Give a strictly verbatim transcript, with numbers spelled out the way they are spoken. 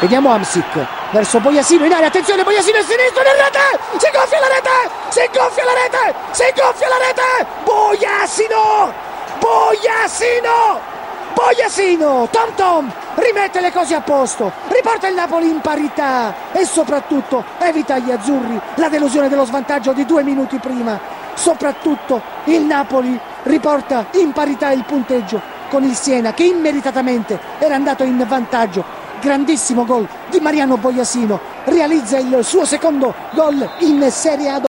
Vediamo Hamsik verso Bogliasino in area, attenzione, Bogliasino a sinistra, in rete, si gonfia la rete, si gonfia la rete, si gonfia la rete, Bogliasino, Bogliasino, Bogliasino, Tom Tom rimette le cose a posto, riporta il Napoli in parità e soprattutto evita agli azzurri la delusione dello svantaggio di due minuti prima. Soprattutto il Napoli riporta in parità il punteggio con il Siena che immeritatamente era andato in vantaggio. Grandissimo gol di Mariano Bogliasino, realizza il suo secondo gol in Serie A.